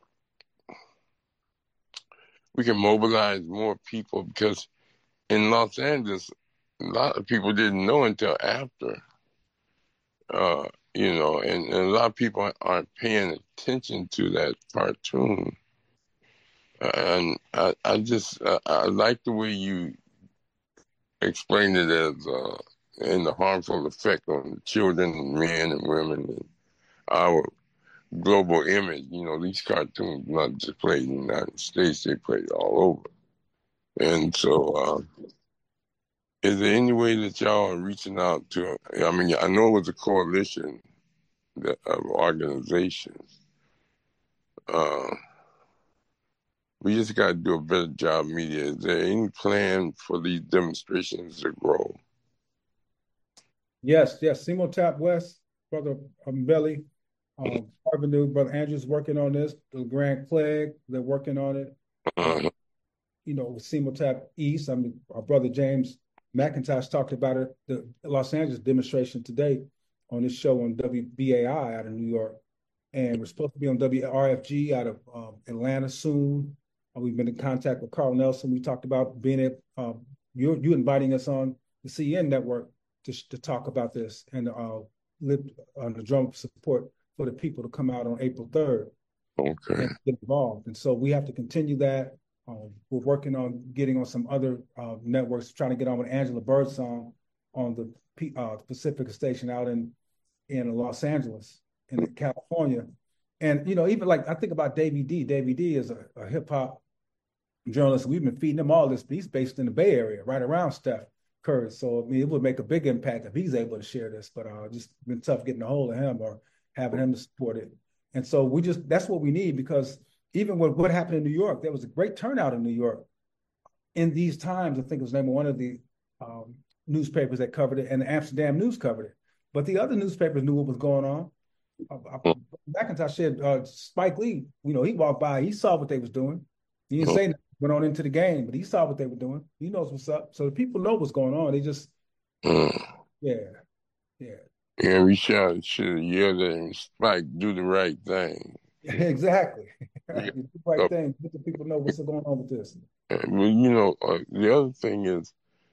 we can mobilize more people? Because in Los Angeles, a lot of people didn't know until after, uh, you know, and, and a lot of people aren't paying attention to that cartoon. And I, I just, I, I like the way you explained it as, uh, in the harmful effect on children and men and women and our global image. You know, these cartoons not just played in the United States, they played all over. And so, uh, is there any way that y'all are reaching out to, I mean, I know it was a coalition of organizations. Uh, we just got to do a better job media. Is there any plan for these demonstrations to grow? Yes, yes. Simo Tap West, Brother um, Belly, um, Avenue, Brother Andrew's working on this. The Grand Clegg, they're working on it. Uh-huh. You know, with Simo Tap East, I mean, our brother James McIntosh talked about it, the Los Angeles demonstration today on this show on W B A I out of New York. And we're supposed to be on W R F G out of um, Atlanta soon. Uh, we've been in contact with Carl Nelson. We talked about being at, um, you you inviting us on the C N network to, to talk about this and uh, live on the drum support for the people to come out on April third. Okay. And get involved. And so we have to continue that. Um, we're working on getting on some other uh, networks, trying to get on with Angela Birdsong on the P, uh, Pacifica station out in in Los Angeles, in California. And, you know, even like I think about Davey D. Davey D is a, a hip hop journalist. We've been feeding him all this, but he's based in the Bay Area, right around Steph Curry. So, I mean, it would make a big impact if he's able to share this, but uh, just been tough getting a hold of him or having him to support it. And so we just, that's what we need, because even with what happened in New York, there was a great turnout in New York in these times. I think it was named one of the um, newspapers that covered it, and the Amsterdam News covered it. But the other newspapers knew what was going on. Uh, McIntosh said uh, Spike Lee, you know, he walked by, he saw what they was doing. He didn't say nothing, went on into the game, but he saw what they were doing. He knows what's up. So the people know what's going on. They just, Mm. yeah, yeah. Yeah, we should should yell at him, Spike, do the right thing. Exactly. Yeah. Do the right thing. Let the people know what's going on with this. Well, you know, uh, the other thing is,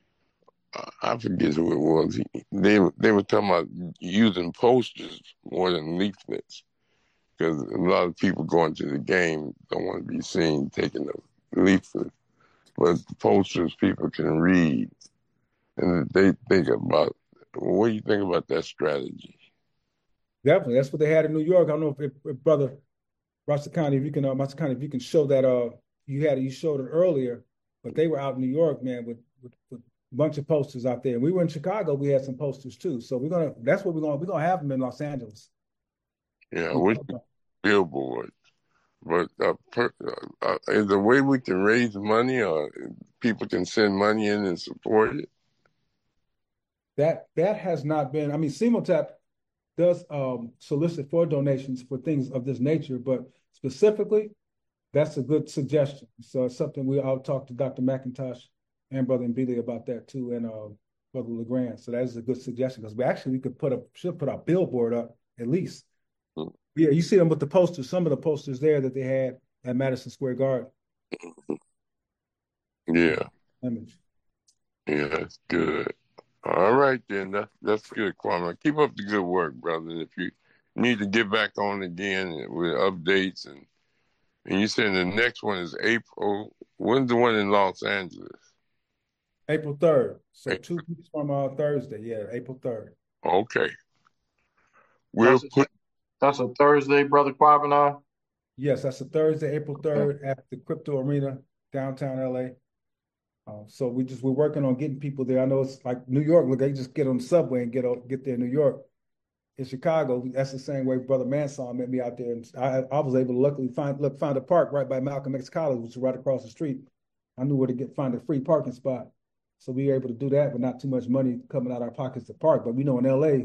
uh, I forget who it was. He, they they were talking about using posters more than leaflets, because a lot of people going to the game don't want to be seen taking the leaflet, but the posters people can read, and they think about. What do you think about that strategy? Definitely, that's what they had in New York. I don't know if, if, if brother County, if you can, uh, County, if you can show that. Uh, you had you showed it earlier, but they were out in New York, man, with, with, with a bunch of posters out there. We were in Chicago. We had some posters too. So we're gonna. That's what we're gonna. We're gonna have them in Los Angeles. Yeah, with billboards. But uh, per, uh, uh, is there a way we can raise money, or people can send money in and support it? That that has not been. I mean, Simotap does um, solicit for donations for things of this nature, but specifically, that's a good suggestion. So it's something we I'll talk to Doctor McIntosh and Brother Mbili about that too, and uh, Brother LeGrand. So that is a good suggestion, because we actually we could put up should put our billboard up at least. Hmm. Yeah, you see them with the posters. Some of the posters there that they had at Madison Square Garden. Yeah. Image. Yeah, that's good. All right, then. That's, that's good, Kwame. Keep up the good work, brother. If you need to get back on again with updates, and and you said the next one is April. When's the one in Los Angeles? April third. So April. two weeks from uh, Thursday. Yeah, April third. Okay. We'll that's, put. A, that's a Thursday, Brother Kwabena? Yes, that's a Thursday, April third, at the Crypto Arena, downtown L A. Uh, so we just we're working on getting people there. I know it's like New York. Look, they just get on the subway and get get there in New York. In Chicago, that's the same way Brother Manson met me out there, and I, I was able to luckily find look find a park right by Malcolm X College, which is right across the street. I knew where to get find a free parking spot, so we were able to do that, but not too much money coming out of our pockets to park. But we know in L A,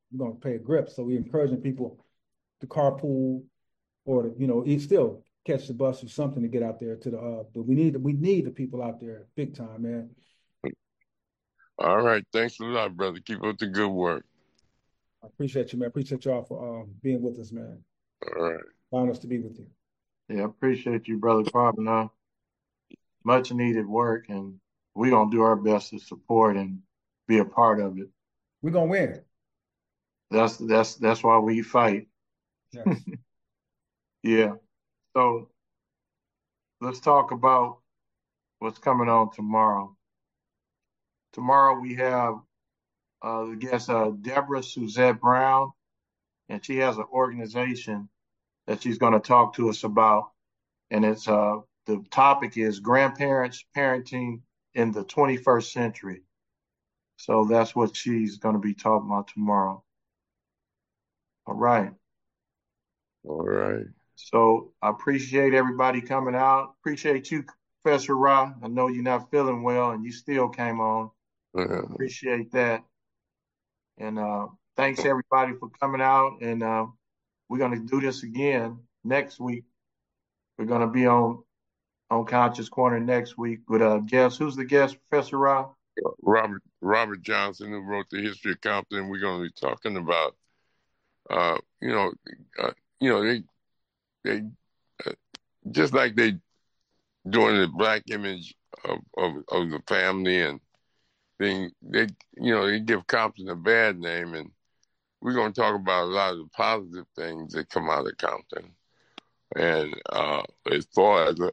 we're going to pay a grip. So we're encouraging people to carpool or to, you know, eat still catch the bus or something to get out there to the uh but we need we need the people out there big time, man. All right. Thanks a lot, brother. Keep up the good work. I appreciate you, man. I appreciate y'all for um being with us, man. All right. Allowing us to be with you. Yeah, I appreciate you, Brother Quabana. Much needed work, and we're gonna do our best to support and be a part of it. We're gonna win. That's that's that's why we fight. Yes. Yeah. So let's talk about what's coming on tomorrow. Tomorrow we have uh the guest uh Deborah Suzette Brown, and she has an organization that she's going to talk to us about, and it's uh the topic is grandparents parenting in the twenty-first century. So that's what she's going to be talking about tomorrow. All right. All right. So I appreciate everybody coming out. Appreciate you, Professor Ra. I know you're not feeling well and you still came on. Uh, Appreciate that. And uh, thanks everybody for coming out. And uh, we're going to do this again next week. We're going to be on on Conscious Corner next week with a guest. Who's the guest, Professor Ra? Robert Robert Johnson, who wrote the History of Compton. We're going to be talking about, uh, you know, uh, you know, they they uh, just like they doing the black image of, of of the family, and they they you know they give Compton a bad name, and we're going to talk about a lot of the positive things that come out of Compton, and uh, as far as uh,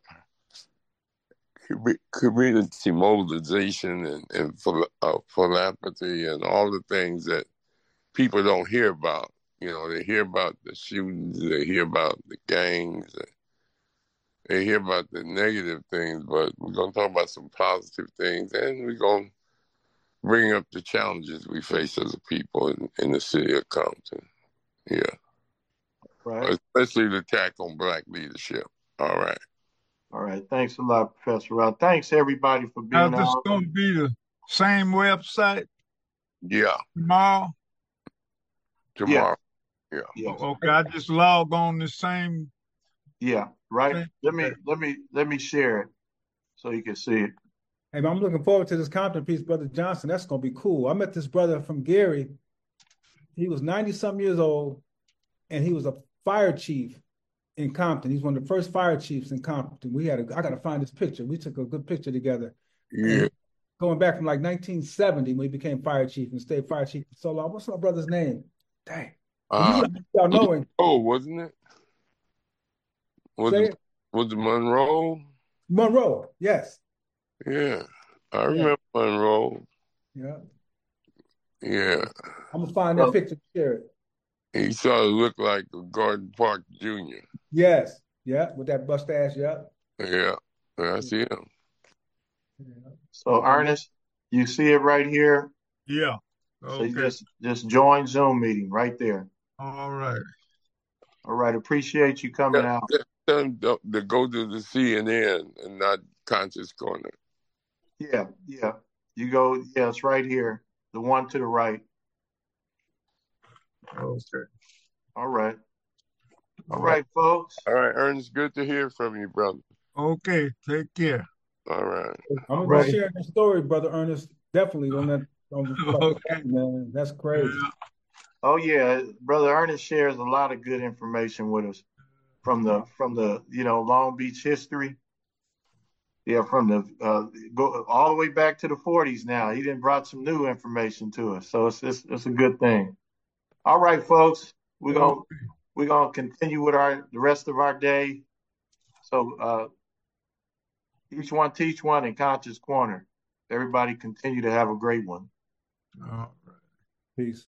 community mobilization and, and phil- uh, philanthropy and all the things that people don't hear about. You know, they hear about the shootings, they hear about the gangs, they hear about the negative things, but we're going to talk about some positive things, and we're going to bring up the challenges we face as a people in, in the city of Compton. Yeah. Right. Especially the attack on black leadership. All right. All right. Thanks a lot, Professor Ra. Thanks everybody for Now, being this out. going to be the same website Yeah. tomorrow? Tomorrow. Yeah. Yeah. Okay, I just log on the same. Yeah. Right. Okay. Let me let me let me share it so you can see it. Hey, man, I'm looking forward to this Compton piece, Brother Johnson. That's gonna be cool. I met this brother from Gary. He was ninety some years old, and he was a fire chief in Compton. He's one of the first fire chiefs in Compton. We had a, I got to find this picture. We took a good picture together. Yeah. Going back from like nineteen seventy when he became fire chief and stayed fire chief for so long. What's my brother's name? Dang. Uh, y'all knowing. Oh, wasn't it? Was Say it, it. was it Monroe? Monroe, yes. Yeah. I Yeah. remember Monroe. Yeah. Yeah. I'm gonna find that picture and share it. He sort of looked like Gordon Park Junior Yes. Yeah, with that mustache, yeah. Yeah. I see him. Yeah. So Ernest, you see it right here. Yeah. So you Okay. just just join Zoom meeting right there. All right. All right. Appreciate you coming Yeah, out. tell him to, to go to the C N N and not Conscious Corner. Yeah. Yeah. You go. Yeah, it's right here. The one to the right. Okay. All right. All right, folks. All right, Ernest, good to hear from you, brother. Okay. Take care. All right. I'm gonna Right. be sharing the story, Brother Ernest. Definitely on that. On Okay. man, that's crazy. Yeah. Oh yeah, Brother Ernest shares a lot of good information with us from the from the you know Long Beach history. Yeah, from the uh, go all the way back to the forties. Now he done brought some new information to us, so it's it's, it's a good thing. All right, folks, we're gonna we're gonna continue with our the rest of our day. So uh, each one teach one in Conscious Corner. Everybody continue to have a great one. All right. Peace.